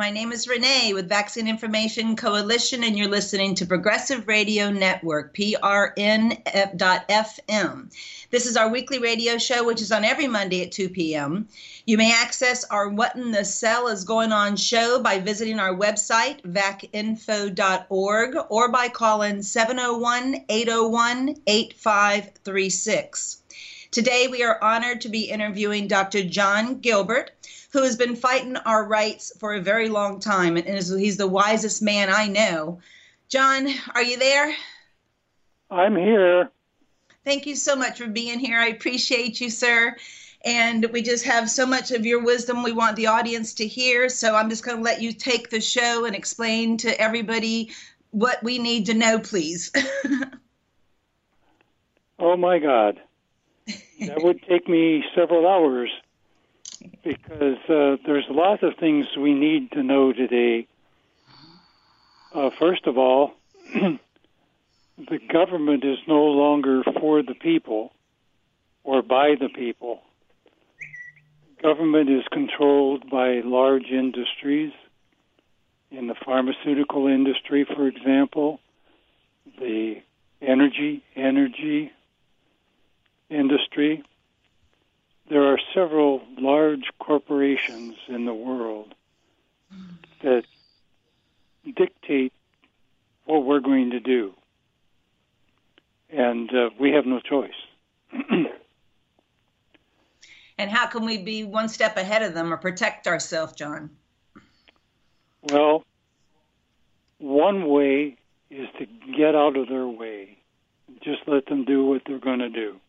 My name is Renee with Vaccine Information Coalition, and you're listening to Progressive Radio Network, PRN.FM. This is our weekly radio show, which is on every Monday at 2 p.m. You may access our What in the Cell is Going On show by visiting our website, vacinfo.org, or by calling 701-801-8536. Today, we are honored to be interviewing Dr. John Gilbert, who has been fighting our rights for a very long time, and he's the wisest man I know. John, are you there? I'm here. Thank you so much for being here. I appreciate you, sir. And we just have so much of your wisdom we want the audience to hear, so I'm just going to let you take the show and explain to everybody what we need to know, please. Oh, my God. That would take me several hours, because there's lots of things we need to know today. First of all, the government is no longer for the people or by the people. Government is controlled by large industries. In the pharmaceutical industry, for example, the energy industry. There are several large corporations in the world that dictate what we're going to do. And we have no choice. And how can we be one step ahead of them or protect ourselves, John? Well, one way is to get out of their way. Just let them do what they're going to do.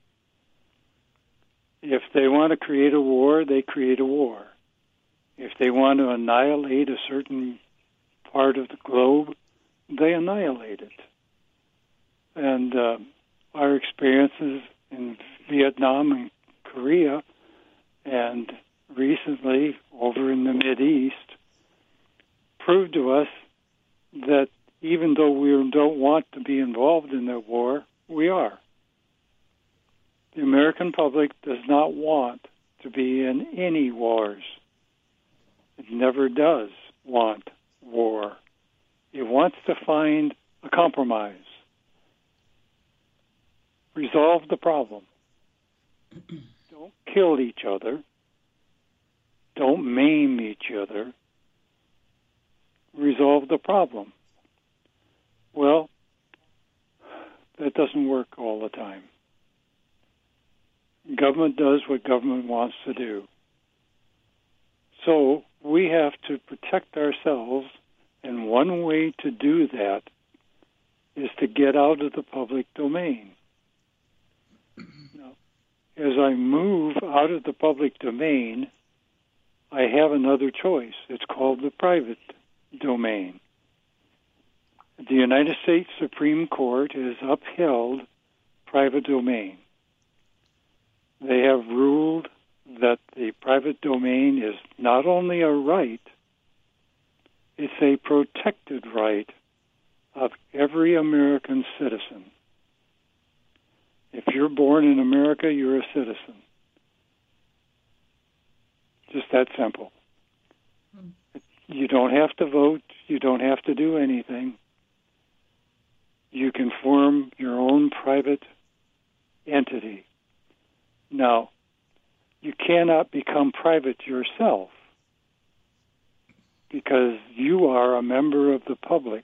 If they want to create a war, they create a war. If they want to annihilate a certain part of the globe, they annihilate it. And our experiences in Vietnam and Korea, and recently over in the Mideast, proved to us that even though we don't want to be involved in that war, we are. The American public does not want to be in any wars. It never does want war. It wants to find a compromise. Resolve the problem. Don't kill each other. Don't maim each other. Resolve the problem. Well, that doesn't work all the time. Government does what government wants to do. So we have to protect ourselves, and one way to do that is to get out of the public domain. Now, as I move out of the public domain, I have another choice. It's called the private domain. The United States Supreme Court has upheld private domain. They have ruled that the private domain is not only a right, it's a protected right of every American citizen. If you're born in America, you're a citizen. Just that simple. You don't have to vote. You don't have to do anything. You can form your own private entity. Now, you cannot become private yourself because you are a member of the public.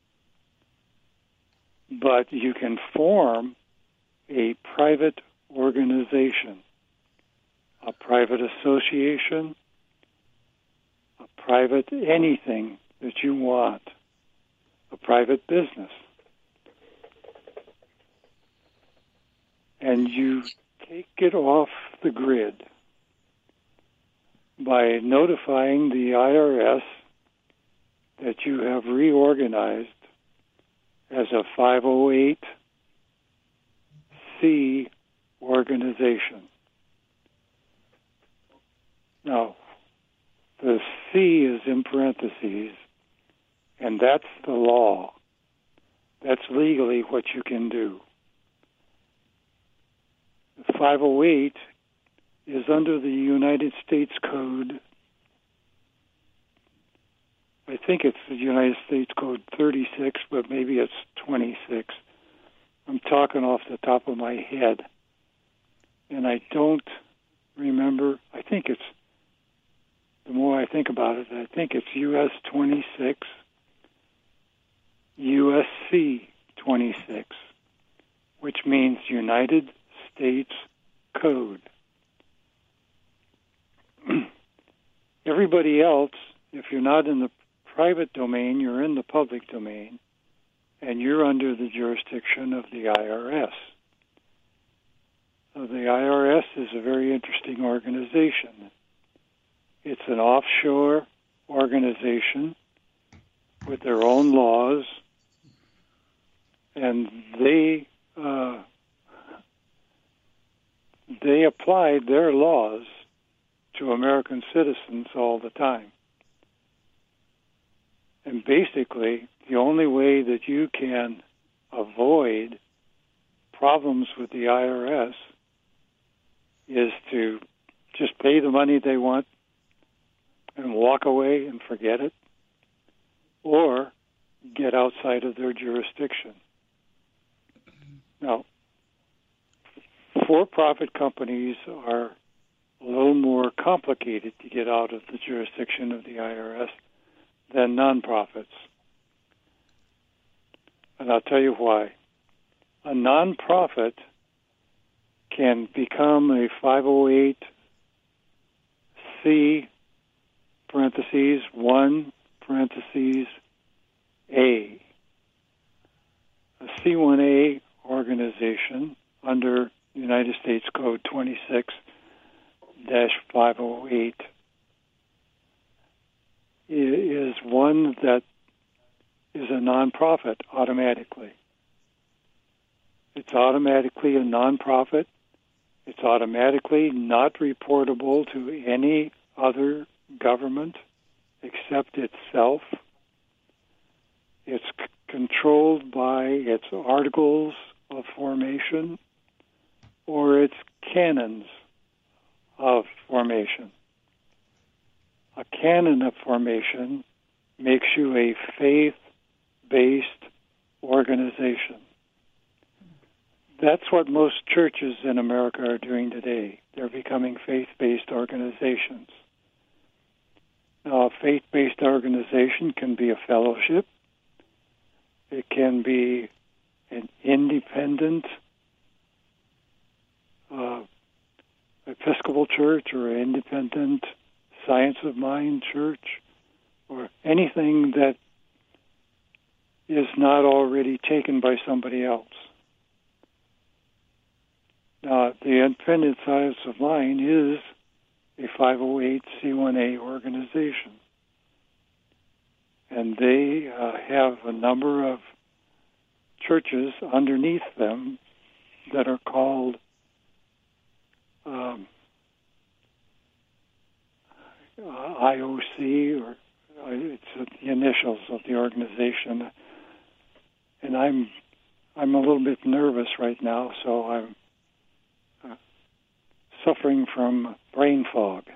But you can form a private organization, a private association, a private anything that you want, a private business. And you take it off the grid by notifying the IRS that you have reorganized as a 508C organization. Now, the C is in parentheses, and that's the law. That's legally what you can do. The 508 is under the United States Code I think it's the United States Code 36, but maybe it's 26. I'm talking off the top of my head, and I don't remember. I think it's, the more I think about it, I think it's US 26, USC 26, which means United States Code. Everybody else, if you're not in the private domain, you're in the public domain, and you're under the jurisdiction of the IRS. So the IRS is a very interesting organization. It's an offshore organization with their own laws, and they applied their laws to American citizens all the time. And basically, the only way that you can avoid problems with the IRS is to just pay the money they want and walk away and forget it, or get outside of their jurisdiction. Now, for-profit companies are a little more complicated to get out of the jurisdiction of the IRS than nonprofits. And I'll tell you why. A nonprofit can become a 508C parentheses 1 parentheses A. A C1A organization under United States Code 26-508 is one that is a nonprofit automatically. It's automatically a nonprofit. It's automatically not reportable to any other government except itself. It's controlled by its articles of formation or its canons of formation. A canon of formation makes you a faith-based organization. That's what most churches in America are doing today. They're becoming faith-based organizations. Now, a faith-based organization can be a fellowship. It can be an independent Episcopal church or an independent Science of Mind church, or anything that is not already taken by somebody else. Now, the Independent Science of Mind is a 508c1a organization, and they have a number of churches underneath them that are called IOC, or it's the initials of the organization. And I'm a little bit nervous right now, so I'm suffering from brain fog.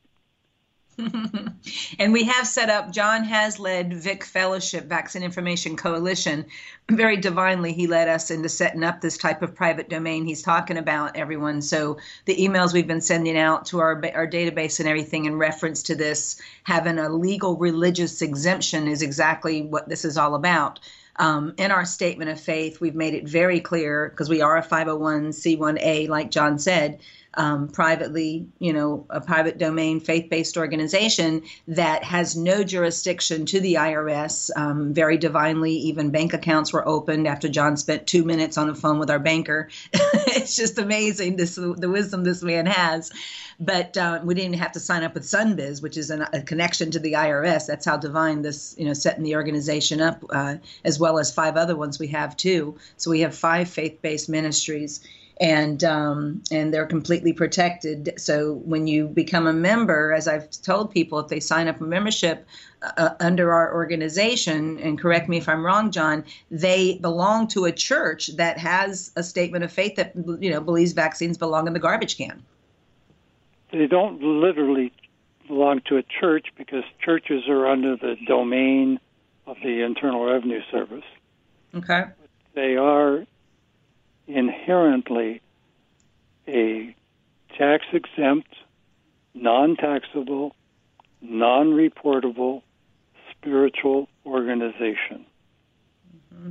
And we have set up, John has led Vic Fellowship, Vaccine Information Coalition. Very divinely, he led us into setting up this type of private domain he's talking about, everyone. So the emails we've been sending out to our database and everything in reference to this, having a legal religious exemption, is exactly what this is all about. In our statement of faith, we've made it very clear, because we are a 501c1a, like John said, privately, a private domain, faith-based organization that has no jurisdiction to the IRS. Very divinely, even bank accounts were opened after John spent 2 minutes on the phone with our banker. It's just amazing, the wisdom this man has. But we didn't have to sign up with Sunbiz, which is a connection to the IRS. That's how divine this, setting the organization up, as well as 5 other ones we have too. So we have 5 faith-based ministries. And they're completely protected. So when you become a member, as I've told people, if they sign up a membership under our organization, and correct me if I'm wrong, John, they belong to a church that has a statement of faith that believes vaccines belong in the garbage can. They don't literally belong to a church because churches are under the domain of the Internal Revenue Service. Okay. They are inherently a tax-exempt, non-taxable, non-reportable spiritual organization. Mm-hmm.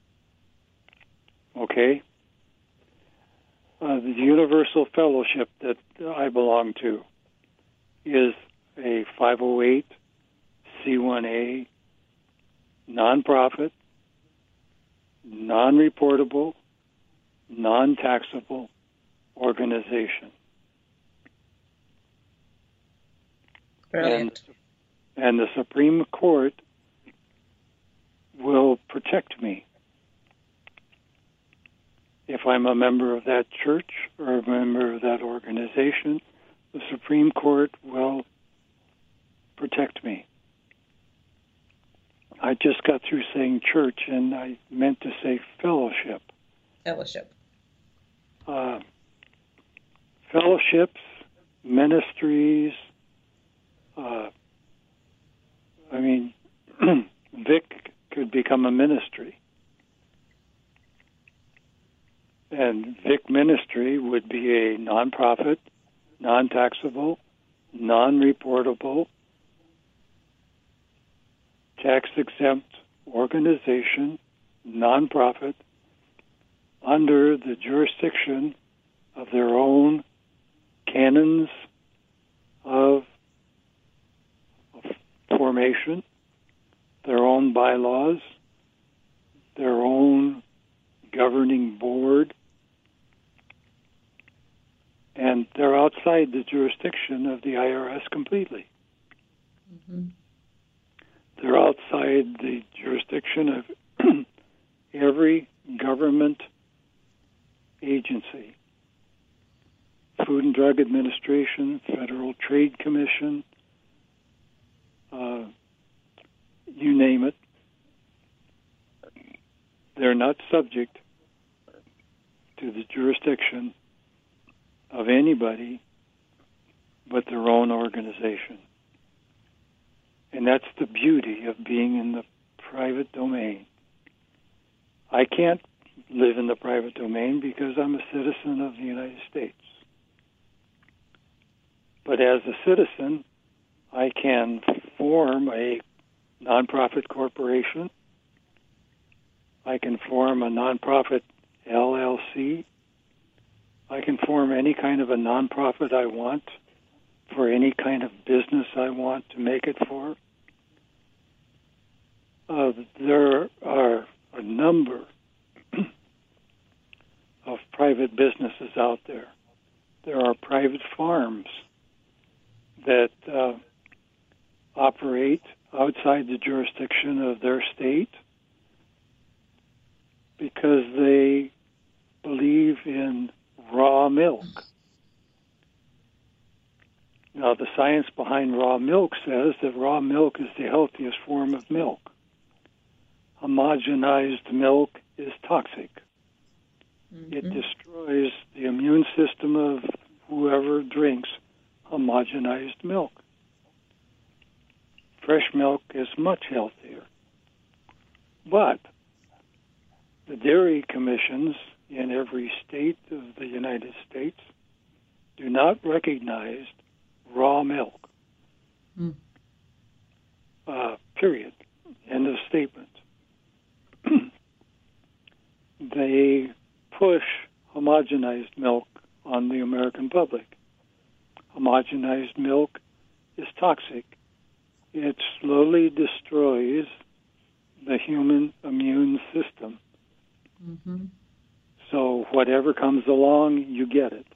Okay? The Universal Fellowship that I belong to is a 508c1a nonprofit, non-reportable, non-taxable organization. Brilliant. And the Supreme Court will protect me if I'm a member of that church or a member of that organization. The Supreme Court will protect me. I just got through saying church, and I meant to say fellowship. Fellowship. Fellowships, ministries. Vic could become a ministry. And Vic Ministry would be a nonprofit, non-taxable, non-reportable, tax-exempt organization, nonprofit, under the jurisdiction of their own canons of formation, their own bylaws, their own governing board, and they're outside the jurisdiction of the IRS completely. Mm-hmm. They're outside the jurisdiction of every government agency. Food and Drug Administration, Federal Trade Commission, you name it. They're not subject to the jurisdiction of anybody but their own organization. And that's the beauty of being in the private domain. I can't live in the private domain because I'm a citizen of the United States. But as a citizen, I can form a nonprofit corporation. I can form a nonprofit LLC. I can form any kind of a nonprofit I want for any kind of business I want to make it for. There are a number of private businesses out there. There are private farms that operate outside the jurisdiction of their state because they believe in raw milk. Now, the science behind raw milk says that raw milk is the healthiest form of milk. Homogenized milk is toxic. Mm-hmm. It destroys the immune system of whoever drinks homogenized milk. Fresh milk is much healthier. But the dairy commissions in every state of the United States do not recognize raw milk. Period. End of statement. They push homogenized milk on the American public. Homogenized milk is toxic. It slowly destroys the human immune system. Mm-hmm. So whatever comes along, you get it.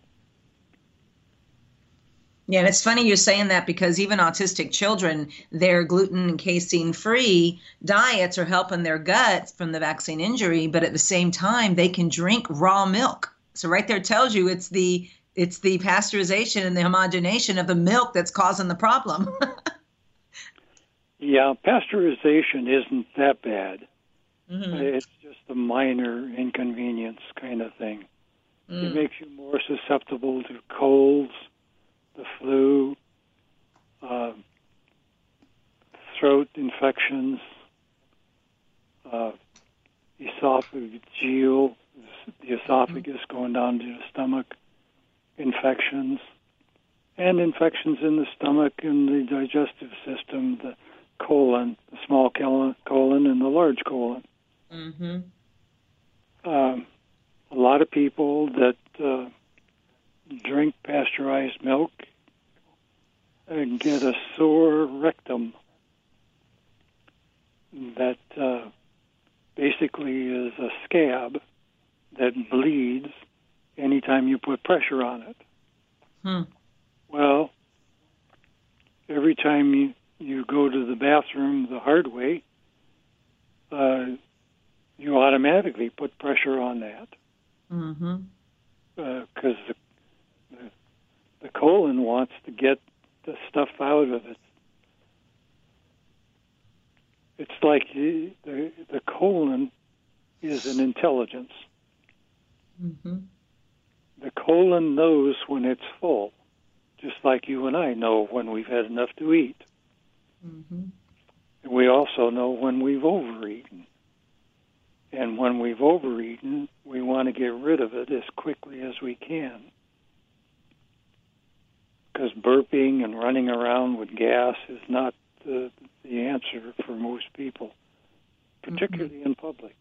Yeah, and it's funny you're saying that because even autistic children, their gluten and casein-free diets are helping their guts from the vaccine injury, but at the same time, they can drink raw milk. So right there tells you it's the pasteurization and the homogenation of the milk that's causing the problem. Yeah, pasteurization isn't that bad. Mm-hmm. It's just a minor inconvenience kind of thing. It makes you more susceptible to colds, the flu, infections, esophageal, the esophagus going down to the stomach, infections, and infections in the stomach and the digestive system, the colon, the small colon and the large colon. Mm-hmm. A lot of people that drink pasteurized milk and get a sore rectum that basically is a scab that bleeds anytime you put pressure on it. Well, every time you go to the bathroom the hard way, you automatically put pressure on that. Because the colon wants to get the stuff out of it. It's like the colon is an intelligence. The colon knows when it's full, just like you and I know when we've had enough to eat. And we also know when we've overeaten. And when we've overeaten, we want to get rid of it as quickly as we can. Because burping and running around with gas is not the answer for most people, particularly in public.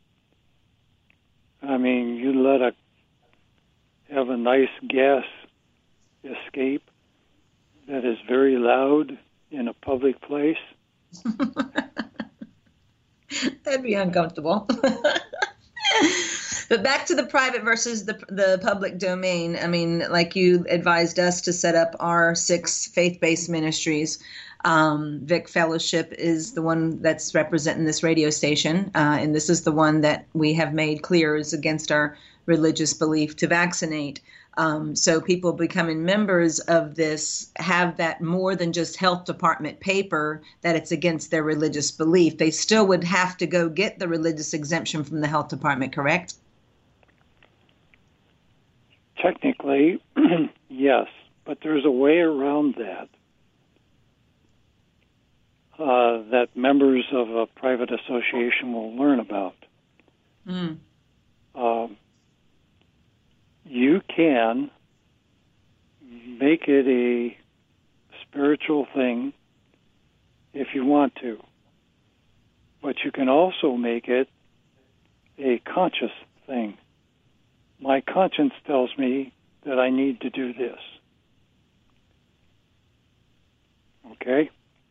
I mean, you have a nice gas escape that is very loud in a public place. That'd be uncomfortable. But back to the private versus the public domain. I mean, like you advised us to set up our 6 faith-based ministries. Vic Fellowship is the one that's representing this radio station, and this is the one that we have made clear is against our religious belief to vaccinate. So people becoming members of this have that more than just health department paper that it's against their religious belief. They still would have to go get the religious exemption from the health department, correct? Technically, yes, but there's a way around that. That members of a private association will learn about. You can make it a spiritual thing if you want to, but you can also make it a conscious thing. My conscience tells me that I need to do this. Okay?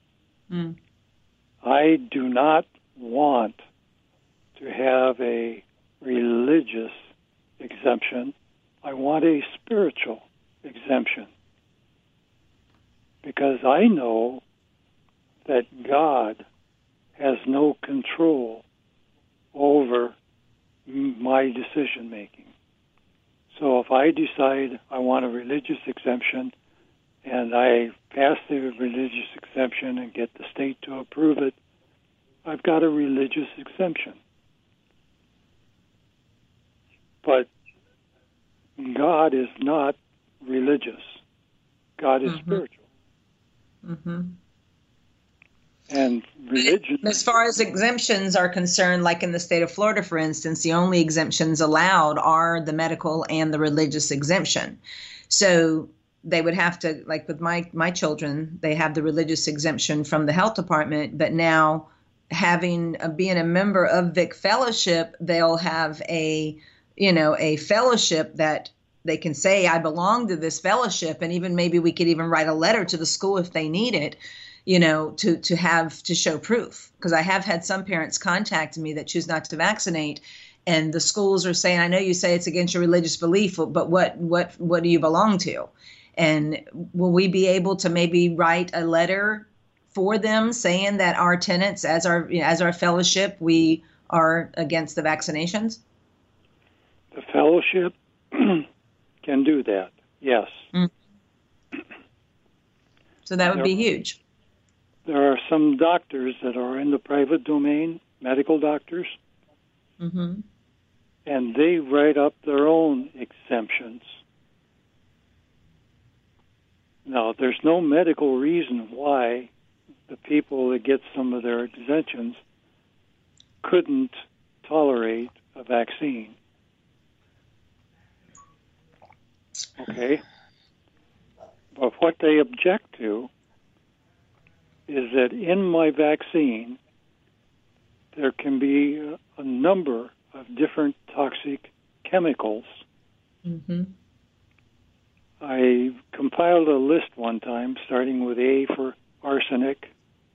I do not want to have a religious exemption. I want a spiritual exemption. Because I know that God has no control over my decision making. So if I decide I want a religious exemption and I pass the religious exemption and get the state to approve it, I've got a religious exemption. But God is not religious. God is spiritual. And religion... As far as exemptions are concerned, like in the state of Florida, for instance, the only exemptions allowed are the medical and the religious exemption. So they would have to, like with my children, they have the religious exemption from the health department, but now being a member of Vic Fellowship, they'll have a fellowship that they can say, I belong to this fellowship. And even maybe we could even write a letter to the school if they need it, to show proof. Because I have had some parents contact me that choose not to vaccinate. And the schools are saying, I know you say it's against your religious belief, but what do you belong to? And will we be able to maybe write a letter for them saying that our tenants, as our fellowship, we are against the vaccinations? The fellowship can do that, yes. So that would be huge. There are some doctors that are in the private domain, medical doctors, and they write up their own exemptions. Now, there's no medical reason why the people that get some of their exemptions couldn't tolerate a vaccine. Okay? But what they object to is that in my vaccine, there can be a number of different toxic chemicals. Mm-hmm. I compiled a list one time, starting with A for arsenic,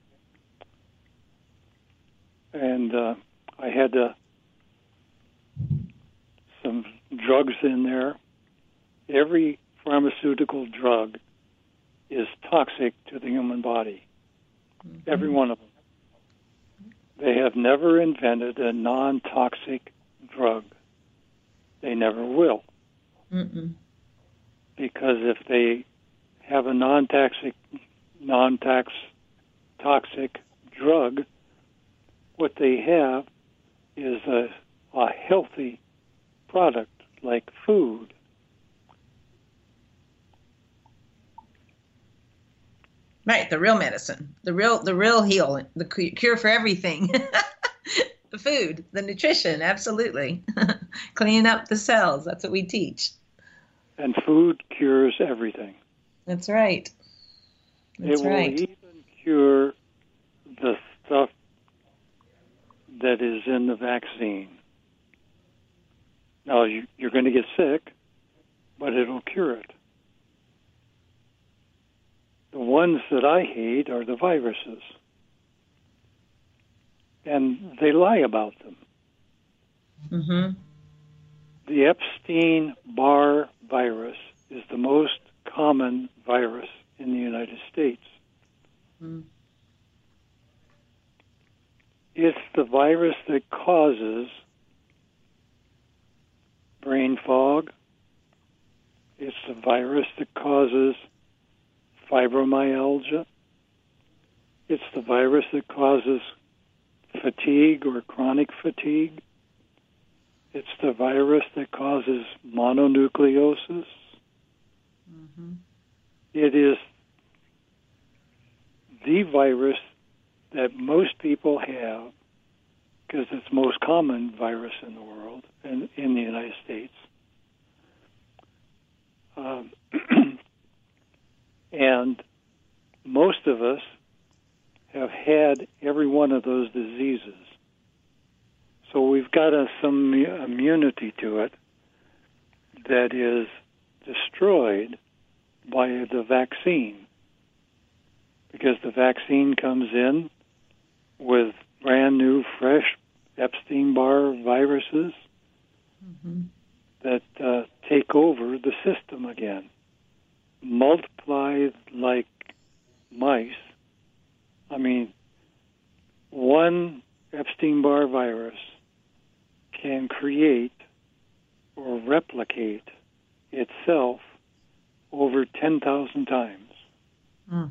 and I had some drugs in there. Every pharmaceutical drug is toxic to the human body. Mm-hmm. Every one of them. They have never invented a non-toxic drug. They never will. Mm-mm. Because if they have a non-toxic drug, what they have is a healthy product like food. Right, the real medicine, the real heal, the cure for everything. The food, the nutrition, absolutely. Cleaning up the cells, that's what we teach. And food cures everything. That's right. That's it will right. even cure the stuff that is in the vaccine. Now, you're going to get sick, but it'll cure it. The ones that I hate are the viruses. And they lie about them. Mm-hmm. The Epstein-Barr virus is the most common virus in the United States. Mm. It's the virus that causes brain fog. It's the virus that causes fibromyalgia. It's the virus that causes fatigue or chronic fatigue. It's the virus that causes mononucleosis. Mm-hmm. It is the virus that most people have because it's the most common virus in the world and in the United States. And most of us have had every one of those diseases. So we've got some immunity to it that is destroyed by the vaccine. Because the vaccine comes in with brand new, fresh Epstein-Barr viruses Mm-hmm. that take over the system again, multiply like mice. I mean, one Epstein-Barr virus can create or replicate itself over 10,000 times. Mm.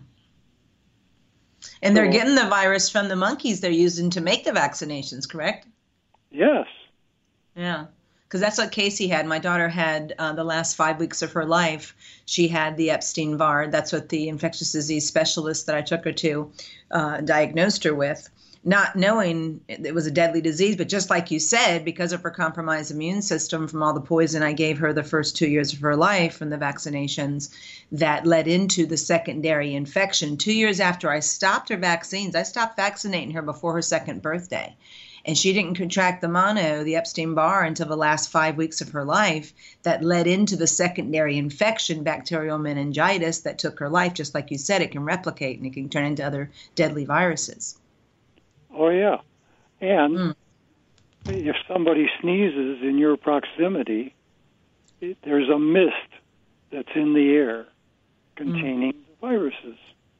And they're getting the virus from the monkeys they're using to make the vaccinations, correct? Yes. Yeah. Because that's what Casey had. My daughter had the last 5 weeks of her life. She had the Epstein-Barr. That's what the infectious disease specialist that I took her to diagnosed her with, not knowing it was a deadly disease. But just like you said, because of her compromised immune system from all the poison I gave her the first 2 years of her life from the vaccinations, that led into the secondary infection. 2 years after I stopped her vaccines, I stopped vaccinating her before her second birthday. And she didn't contract the Epstein-Barr, until the last 5 weeks of her life. That led into the secondary infection, bacterial meningitis, that took her life. Just like you said, it can replicate and it can turn into other deadly viruses. Oh, yeah. And if somebody sneezes in your proximity, there's a mist that's in the air containing the viruses.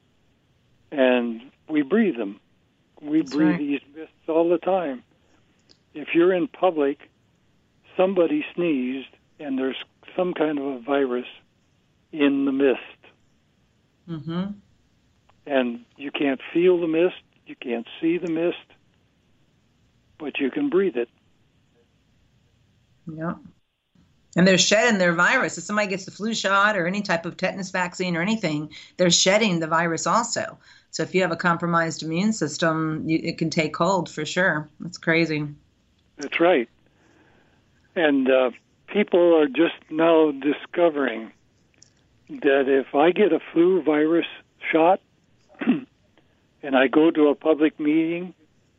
And we breathe them. We breathe these mists all the time. If you're in public, somebody sneezed, and there's some kind of a virus in the mist. Mm-hmm. And you can't feel the mist, you can't see the mist, but you can breathe it. Yeah. And they're shedding their virus. If somebody gets the flu shot or any type of tetanus vaccine or anything, they're shedding the virus also. So if you have a compromised immune system, it can take hold for sure. That's crazy. That's right. And people are just now discovering that if I get a flu virus shot and I go to a public meeting,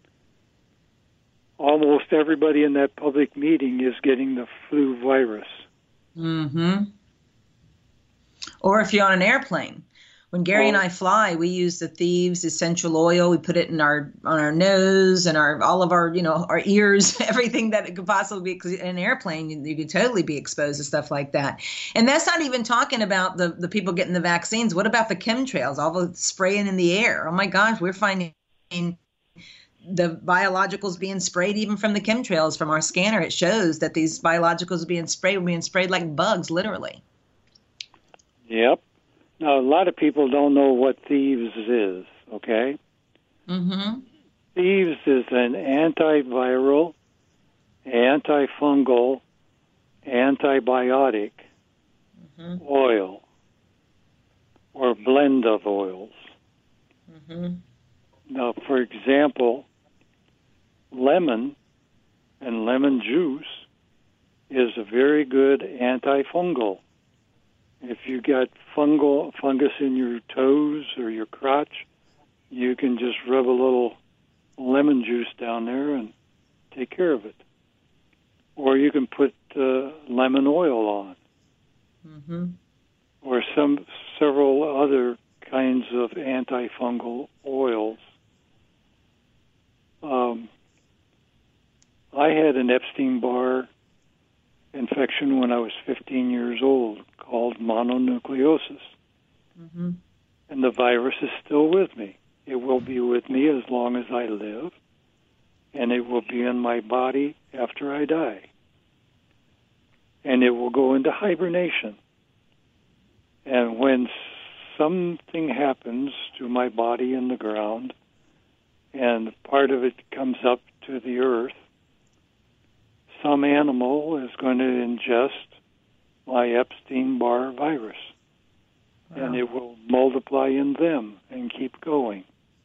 almost everybody in that public meeting is getting the flu virus. Mm-hmm. Or if you're on an airplane. When Gary and I fly, we use the Thieves essential oil. We put it in on our nose and all of our, our ears, everything that it could possibly be. Because in an airplane, you could totally be exposed to stuff like that. And that's not even talking about the people getting the vaccines. What about the chemtrails, all the spraying in the air? Oh my gosh, we're finding the biologicals being sprayed even from the chemtrails. From our scanner, it shows that these biologicals being sprayed like bugs, literally. Yep. Now, a lot of people don't know what Thieves is, okay? Mm-hmm. Thieves is an antiviral, antifungal, antibiotic oil or blend of oils. Mm-hmm. Now, for example, lemon and lemon juice is a very good antifungal. If you got fungus in your toes or your crotch, you can just rub a little lemon juice down there and take care of it. Or you can put lemon oil on, or several other kinds of antifungal oils. I had an Epstein-Barr infection when I was 15 years old called mononucleosis. Mm-hmm. And the virus is still with me. It will be with me as long as I live, and it will be in my body after I die. And it will go into hibernation. And when something happens to my body in the ground, and part of it comes up to the earth, some animal is going to ingest my Epstein-Barr virus. Wow. And it will multiply in them and keep going.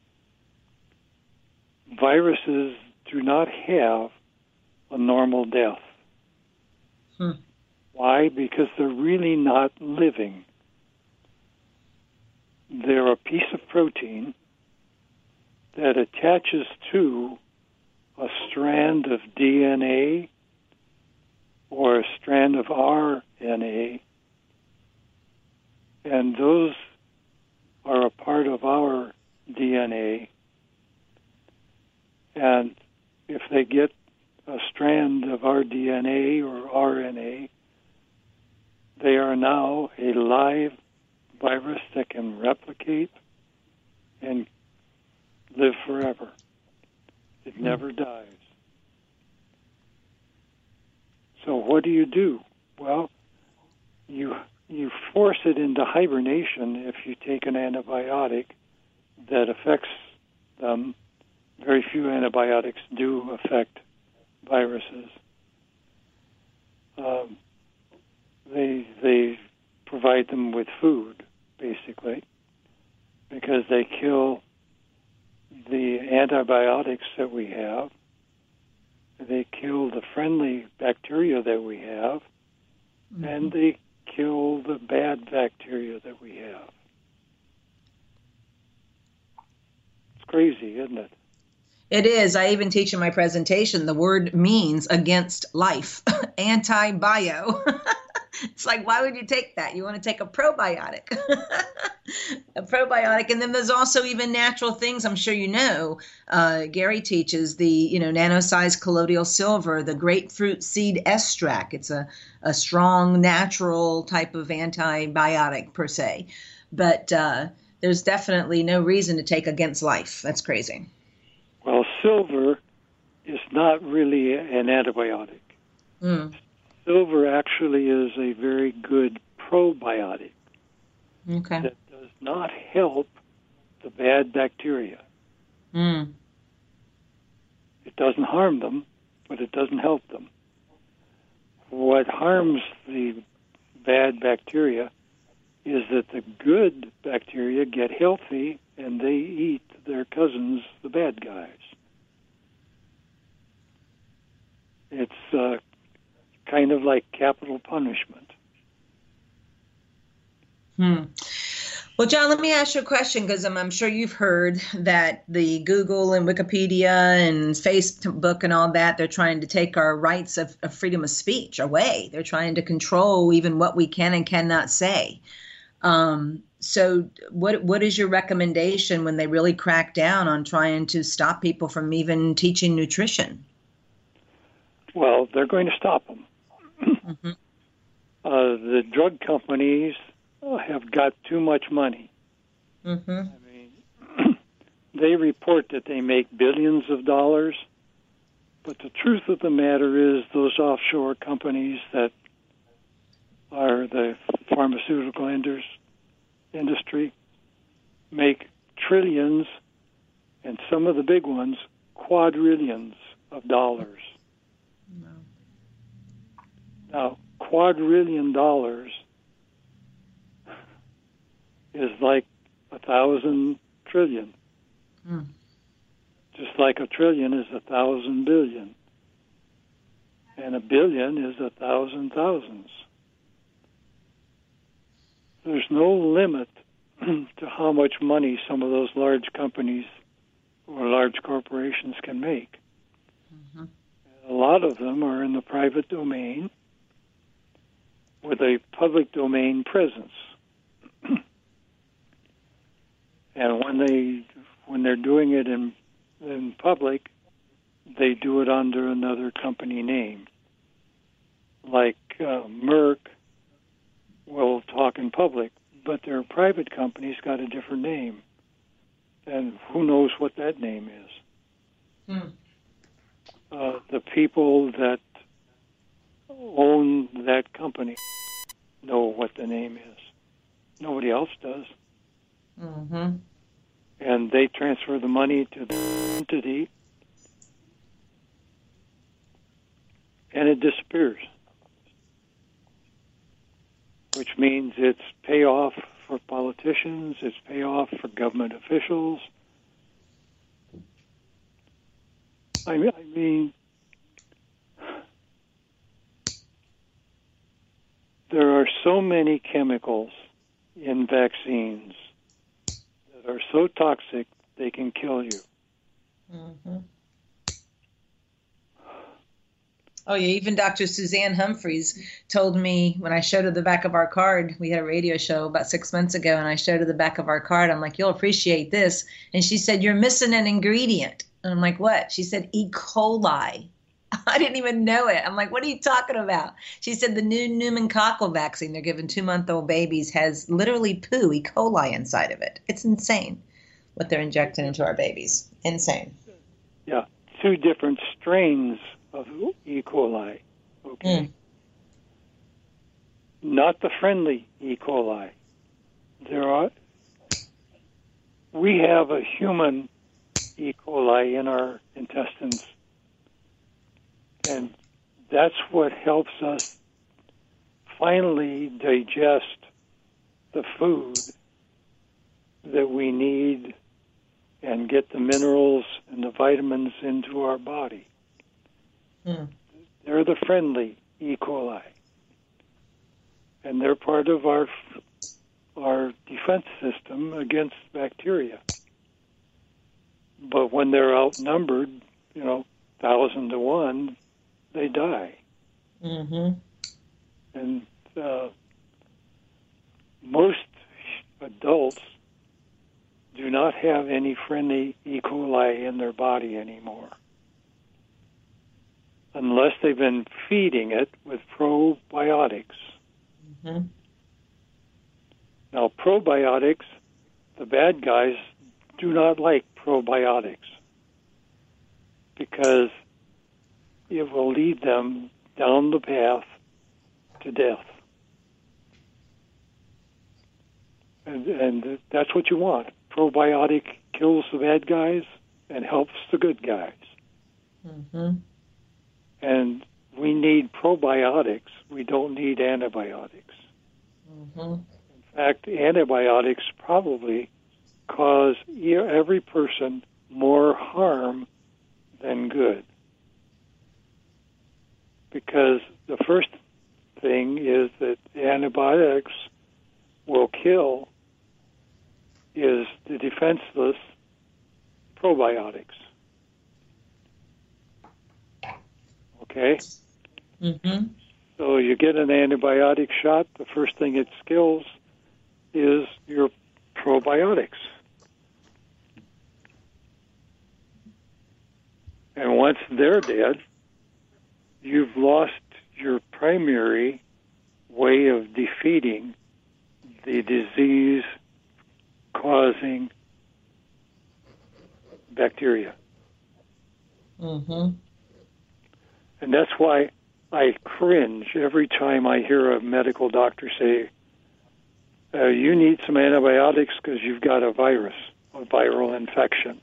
Viruses do not have a normal death. Why? Because they're really not living. They're a piece of protein that attaches to a strand of DNA or a strand of RNA, and those are a part of our DNA. And if they get a strand of our DNA or RNA, they are now a live virus that can replicate and live forever. It never dies. So what do? Well, you force it into hibernation if you take an antibiotic that affects them. Very few antibiotics do affect viruses. They provide them with food, basically, because they kill the antibiotics that we have. They kill the friendly bacteria that we have, and they kill the bad bacteria that we have. It's crazy, isn't it? It is. I even teach in my presentation, the word means against life, anti-bio. It's like, why would you take that? You want to take a probiotic. A probiotic. And then there's also even natural things, I'm sure you know. Gary teaches the, nano-sized colloidal silver, the grapefruit seed extract. It's a strong, natural type of antibiotic per se. But there's definitely no reason to take against life. That's crazy. Well, silver is not really an antibiotic. Silver actually is a very good probiotic. Okay. That does not help the bad bacteria. It doesn't harm them, but it doesn't help them. what harms the bad bacteria is that the good bacteria get healthy and they eat their cousins, the bad guys. It's kind of like capital punishment. Well, John, let me ask you a question, because I'm sure you've heard that the Google and Wikipedia and Facebook and all that, they're trying to take our rights of freedom of speech away. They're trying to control even what we can and cannot say. So what is your recommendation when they really crack down on trying to stop people from even teaching nutrition? Well, they're going to stop them. Mm-hmm. The drug companies have got too much money. Mm-hmm. I mean, they report that they make billions of dollars, but the truth of the matter is those offshore companies that are the pharmaceutical industry make trillions, and some of the big ones, quadrillions of dollars. Wow. Now, quadrillion dollars is like 1,000 trillion. Just like a trillion is 1,000 billion. And a billion is 1,000 thousands. There's no limit to how much money some of those large companies or large corporations can make. Mm-hmm. A lot of them are in the private domain with a public domain presence. And when they're doing it in public, they do it under another company name. Like Merck will talk in public, but their private company's got a different name. And who knows what that name is? The people that own that company know what the name is. Nobody else does. Mm-hmm. And they transfer the money to the entity, and it disappears, which means it's payoff for politicians, it's payoff for government officials. I mean, there are so many chemicals in vaccines that are so toxic they can kill you. Mm-hmm. Oh, yeah. Even Dr. Suzanne Humphreys told me when I showed her the back of our card, we had a radio show about 6 months ago, and I showed her the back of our card. I'm like, you'll appreciate this. And she said, you're missing an ingredient. And I'm like, what? She said, E. coli. I didn't even know it. I'm like, what are you talking about? She said the new pneumococcal vaccine they're giving 2-month-old babies has literally poo, E. coli inside of it. It's insane what they're injecting into our babies. Insane. Yeah, 2 different strains of E. coli. Okay. Not the friendly E. coli. We have a human E. coli in our intestines. And that's what helps us finally digest the food that we need and get the minerals and the vitamins into our body. They're the friendly E. coli. And they're part of our defense system against bacteria. But when they're outnumbered, 1,000 to 1, they die. Mm-hmm. And most adults do not have any friendly E. coli in their body anymore, unless they've been feeding it with probiotics. Mm-hmm. Now, probiotics, the bad guys do not like probiotics because it will lead them down the path to death. And that's what you want. Probiotic kills the bad guys and helps the good guys. Mm-hmm. And we need probiotics. We don't need antibiotics. Mm-hmm. In fact, antibiotics probably cause every person more harm than good. Because the first thing is that antibiotics will kill is the defenseless probiotics. Okay? Mm-hmm. So you get an antibiotic shot, the first thing it kills is your probiotics. And once they're dead, you've lost your primary way of defeating the disease-causing bacteria. Mm-hmm. And that's why I cringe every time I hear a medical doctor say, you need some antibiotics because you've got a virus, a viral infection.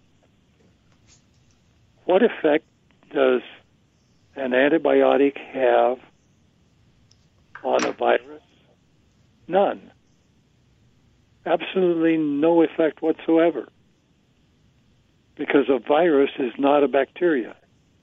What effect does an antibiotic have on a virus? None. Absolutely no effect whatsoever. Because a virus is not a bacteria.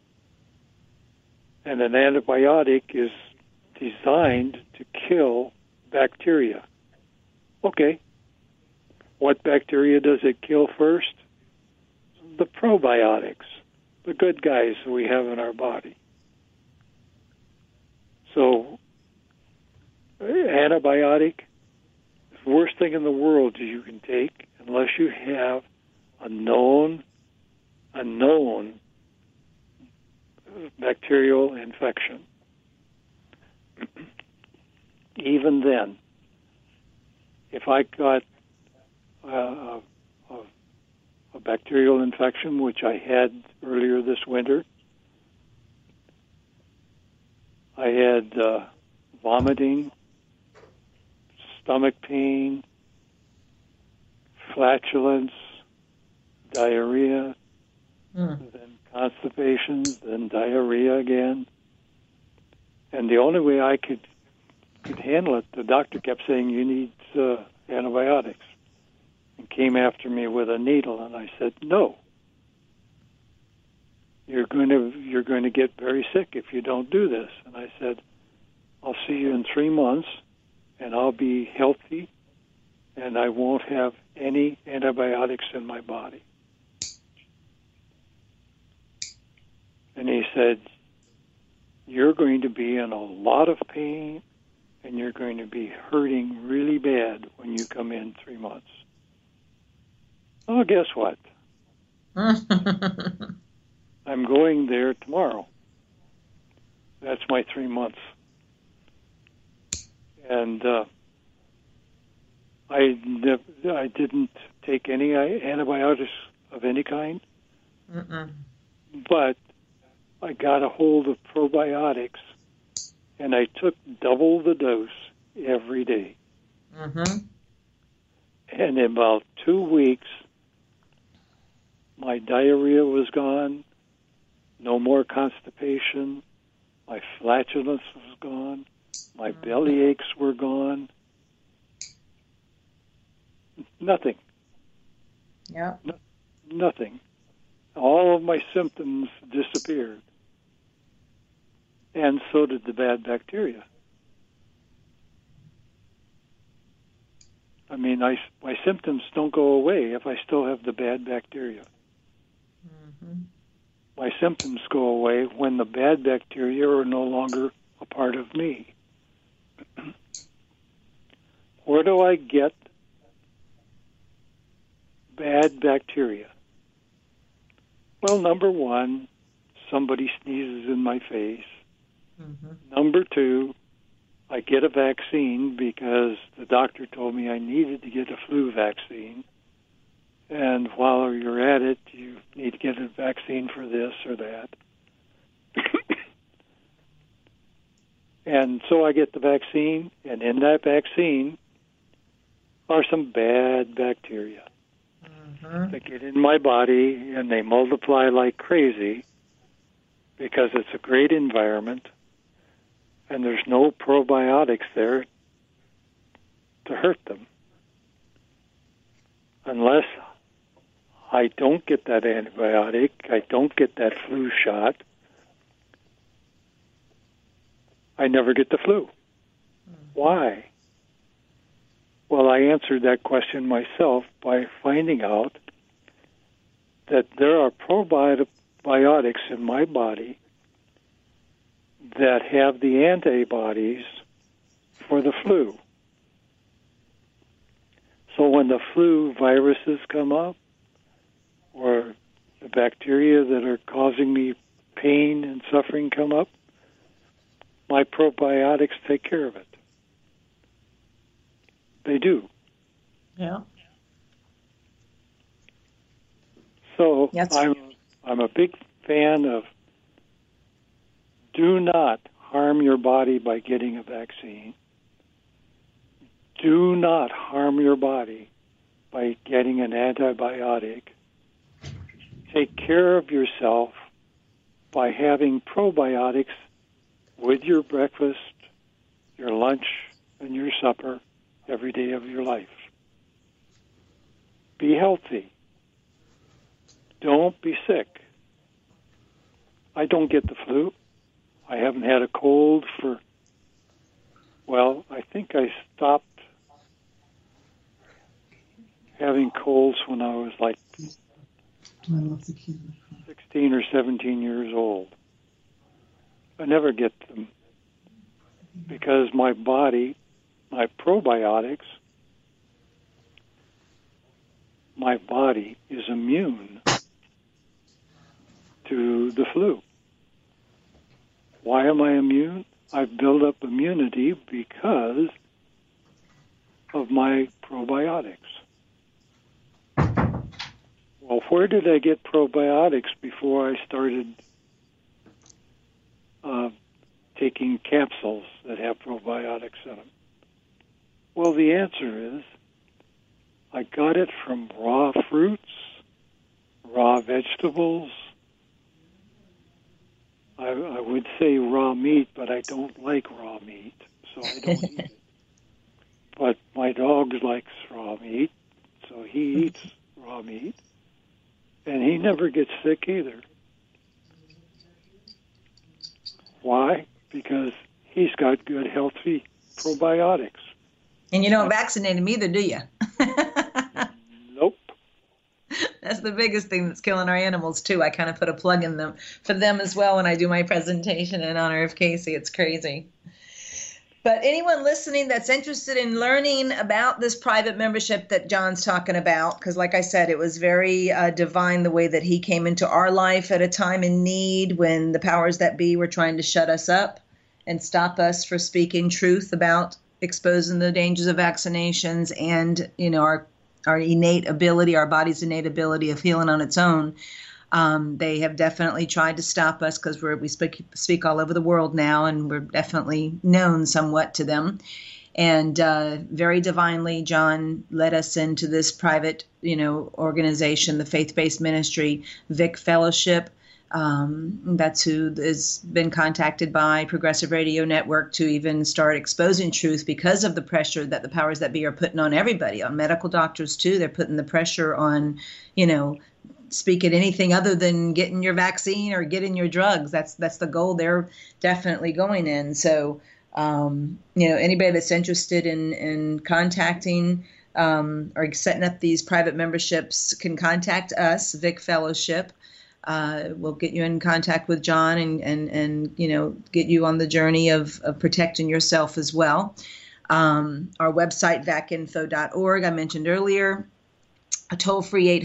And an antibiotic is designed to kill bacteria. Okay. What bacteria does it kill first? The probiotics, the good guys we have in our body. So, antibiotic is the worst thing in the world you can take unless you have a known bacterial infection. Even then, if I got a bacterial infection, which I had earlier this winter, I had vomiting, stomach pain, flatulence, diarrhea, then constipation, then diarrhea again. And the only way I could handle it, the doctor kept saying, you need antibiotics, and came after me with a needle. And I said, no. You're going to get very sick if you don't do this. And I said, I'll see you in 3 months, and I'll be healthy, and I won't have any antibiotics in my body. And he said, you're going to be in a lot of pain, and you're going to be hurting really bad when you come in 3 months. Well, guess what? I'm going there tomorrow. That's my 3 months. And I didn't take any antibiotics of any kind. But I got a hold of probiotics, and I took double the dose every day. And in about 2 weeks, my diarrhea was gone, no more constipation, my flatulence was gone, my belly aches were gone. Nothing. Yeah. Nothing. All of my symptoms disappeared. And so did the bad bacteria. I mean, my symptoms don't go away if I still have the bad bacteria. My symptoms go away when the bad bacteria are no longer a part of me. Where do I get bad bacteria? Well, number one, somebody sneezes in my face. Number two, I get a vaccine because the doctor told me I needed to get a flu vaccine. And while you're at it, you need to get a vaccine for this or that. And so I get the vaccine, and in that vaccine are some bad bacteria that get in my body, and they multiply like crazy because it's a great environment. and there's no probiotics there to hurt them. Unless I don't get that antibiotic, I don't get that flu shot, I never get the flu. Why? Well, I answered that question myself by finding out that there are probiotics in my body that have the antibodies for the flu. So when the flu viruses come up, or the bacteria that are causing me pain and suffering come up, my probiotics take care of it. They do. Yeah. So That's I'm a big fan of do not harm your body by getting a vaccine. Do not harm your body by getting an antibiotic. Take care of yourself by having probiotics with your breakfast, your lunch, and your supper every day of your life. Be healthy. Don't be sick. I don't get the flu. I haven't had a cold for, well, I think I stopped having colds when I was like 16 or 17 years old. I never get them because my body, my probiotics, my body is immune to the flu. Why am I immune? I've built up immunity because of my probiotics. Well, where did I get probiotics before I started taking capsules that have probiotics in them? Well, the answer is I got it from raw fruits, raw vegetables. I would say raw meat, but I don't like raw meat, so I don't eat it. But my dog likes raw meat, so he eats raw meat, and he never gets sick either. Why? Because he's got good, healthy probiotics. And you don't vaccinate them either, do you? Nope. That's the biggest thing that's killing our animals, too. I kind of put a plug in them for them as well when I do my presentation in honor of Casey. It's crazy. But anyone listening that's interested in learning about this private membership that John's talking about, because like I said, it was very divine the way that he came into our life at a time in need when the powers that be were trying to shut us up and stop us from speaking truth about exposing the dangers of vaccinations and, you know, our innate ability, our body's innate ability of healing on its own. They have definitely tried to stop us because we speak all over the world now, and we're definitely known somewhat to them. And very divinely, John led us into this private, organization, the faith-based ministry, Vic Fellowship. That's who has been contacted by Progressive Radio Network to even start exposing truth because of the pressure that the powers that be are putting on everybody, on medical doctors too. They're putting the pressure on, speaking anything other than getting your vaccine or getting your drugs. That's the goal they're definitely going in. So, anybody that's interested in contacting or setting up these private memberships can contact us, Vic Fellowship. We'll get you in contact with John and get you on the journey of protecting yourself as well. Our website, vacinfo.org, I mentioned earlier. A toll-free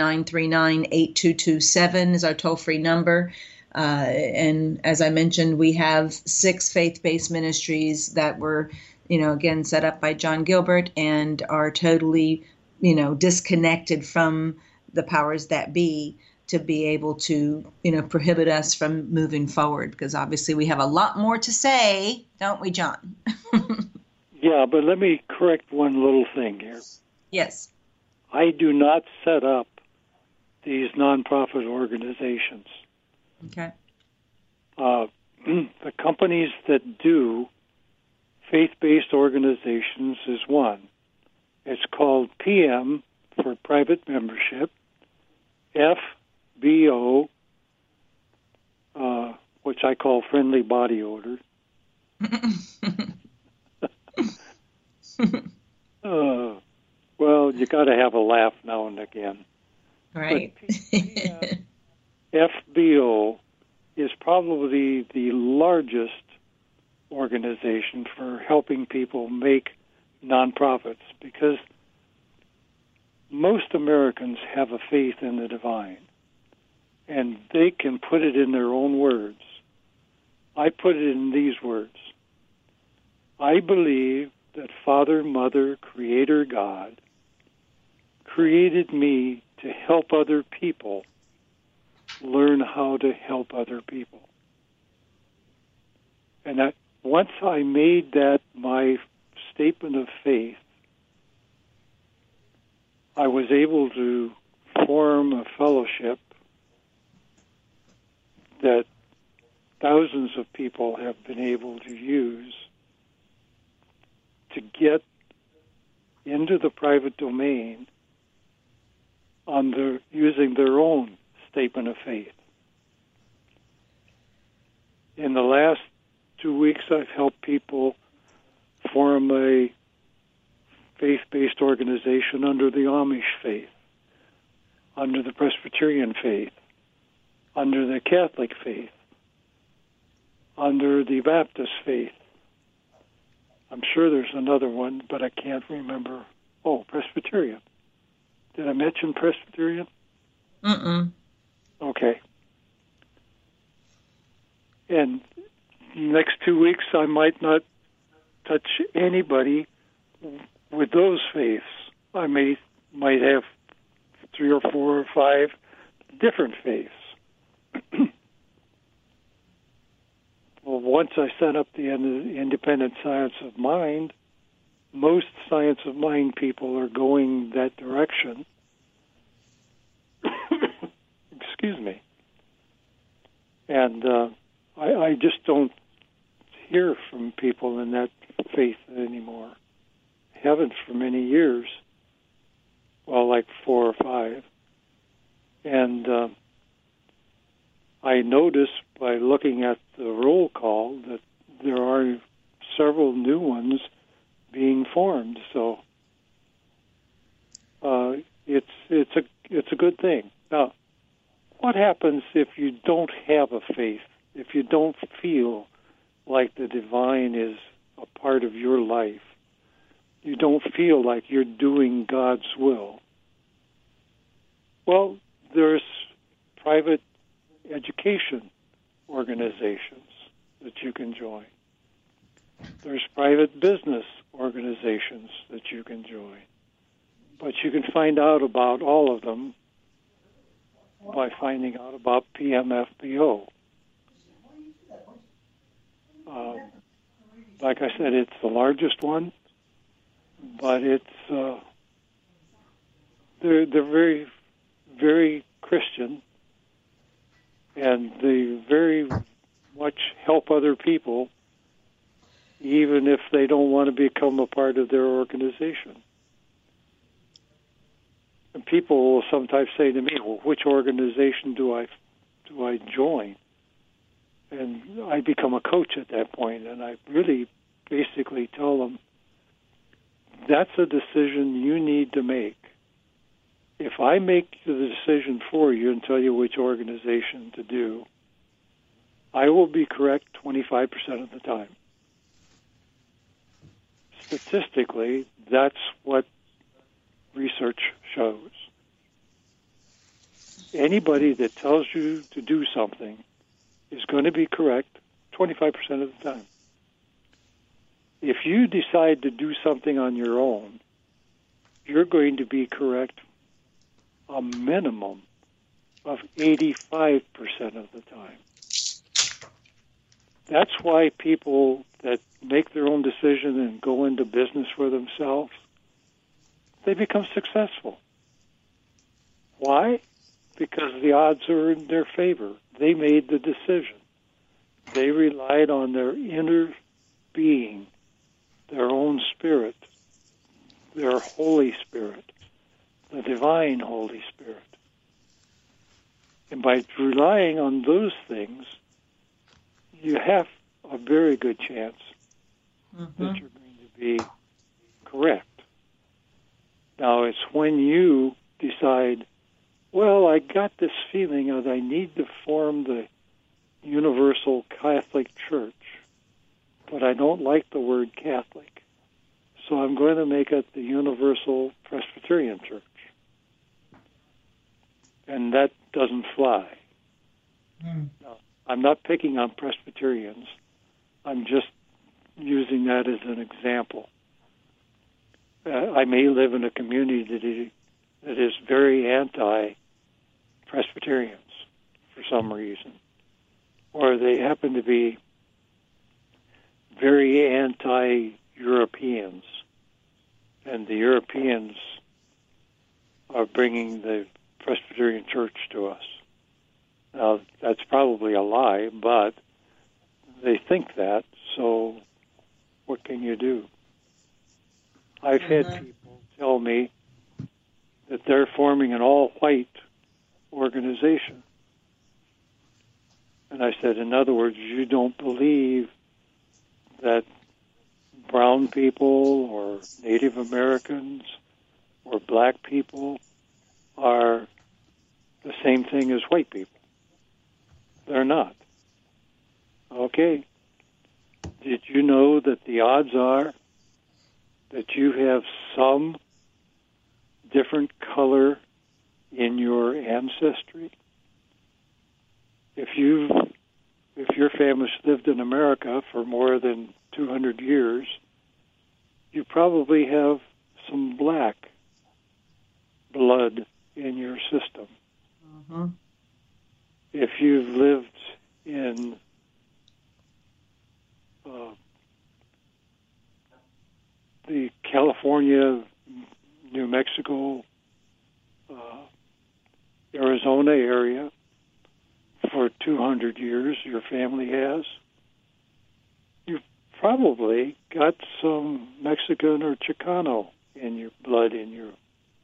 800-939-8227 is our toll-free number. And as I mentioned, we have 6 faith-based ministries that were, again, set up by John Gilbert and are totally, disconnected from the powers that be to be able to, prohibit us from moving forward. Because obviously we have a lot more to say, don't we, John? Yeah, but let me correct one little thing here. Yes. I do not set up these nonprofit organizations. Okay. The companies that do faith-based organizations is one. It's called PM for private membership, FBO, which I call friendly body odor. Well, you got to have a laugh now and again. Right. FBO is probably the largest organization for helping people make nonprofits, because most Americans have a faith in the divine, and they can put it in their own words. I put it in these words. I believe that Father, Mother, Creator God created me to help other people learn how to help other people. And that once I made that my statement of faith, I was able to form a fellowship that thousands of people have been able to use to get into the private domain using their own statement of faith. In the last 2 weeks, I've helped people form a faith-based organization under the Amish faith, under the Presbyterian faith, under the Catholic faith, under the Baptist faith. I'm sure there's another one, but I can't remember. Oh, Presbyterian. Did I mention Presbyterian? Mm-mm. Okay. And next 2 weeks, I might not touch anybody with those faiths. I might have 3 or 4 or 5 different faiths. Well, once I set up the independent science of mind, most science of mind people are going that direction. Excuse me. And I just don't hear from people in that faith anymore. Haven't for many years. Well, like 4 or 5. And I notice by looking at the roll call that there are several new ones being formed. So it's a good thing. Now, what happens if you don't have a faith? If you don't feel like the divine is a part of your life? You don't feel like you're doing God's will? Well, there's private education organizations that you can join. There's private business organizations that you can join. But you can find out about all of them by finding out about PMFBO. Like I said, it's the largest one, but it's they're very, very Christian, and they very much help other people, even if they don't want to become a part of their organization. And people will sometimes say to me, "Well, which organization do I join?" And I become a coach at that point, and I really basically tell them, that's a decision you need to make. If I make the decision for you and tell you which organization to do, I will be correct 25% of the time. Statistically, that's what research shows. Anybody that tells you to do something is going to be correct 25% of the time. If you decide to do something on your own, you're going to be correct a minimum of 85% of the time. That's why people that make their own decision and go into business for themselves, they become successful. Why? Because the odds are in their favor. They made the decision. They relied on their inner being, their own spirit, their Holy Spirit, the divine Holy Spirit. And by relying on those things, you have a very good chance that you're going to be correct. Now, it's when you decide, well, I got this feeling that I need to form the Universal Catholic Church, but I don't like the word Catholic, so I'm going to make it the Universal Presbyterian Church. And that doesn't fly. Now, I'm not picking on Presbyterians. I'm just using that as an example. I may live in a community that is very anti-Presbyterians for some reason, or they happen to be very anti-Europeans, and the Europeans are bringing the Presbyterian Church to us. Now, that's probably a lie, but they think that, so what can you do? I've had people tell me that they're forming an all-white organization. And I said, in other words, you don't believe that brown people or Native Americans or black people are the same thing as white people. They're not. Okay. Did you know that the odds are that you have some different color in your ancestry? If your family's lived in America for more than 200 years, you probably have some black blood in your system. If you've lived in the California, New Mexico, Arizona area for 200 years, your family has, you've probably got some Mexican or Chicano in your blood in you.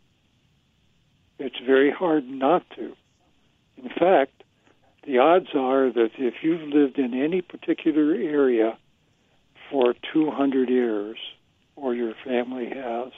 It's very hard not to. In fact, the odds are that if you've lived in any particular area for 200 years, or your family has,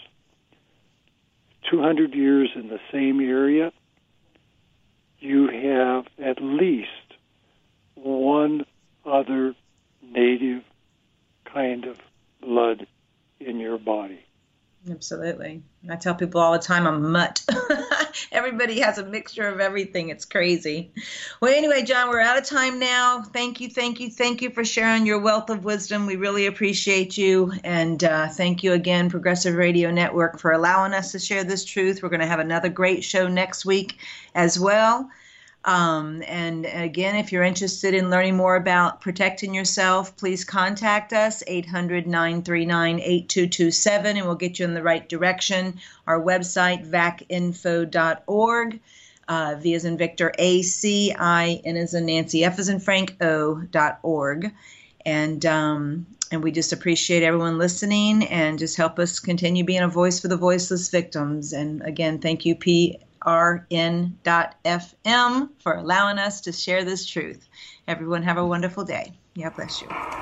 200 years in the same area, you have at least one other native kind of blood in your body. Absolutely. I tell people all the time, I'm a mutt. Everybody has a mixture of everything. It's crazy. Well, anyway, John, we're out of time now. Thank you for sharing your wealth of wisdom. We really appreciate you. And thank you again, Progressive Radio Network, for allowing us to share this truth. We're going to have another great show next week as well. And again, if you're interested in learning more about protecting yourself, please contact us, 800-939-8227, and we'll get you in the right direction. Our website, vacinfo.org, V as in Victor, A-C-I, N as in Nancy, F as in Frank, O.org. And we just appreciate everyone listening, and just help us continue being a voice for the voiceless victims. And again, thank you, PRN.FM, for allowing us to share this truth. Everyone have a wonderful day. God bless you.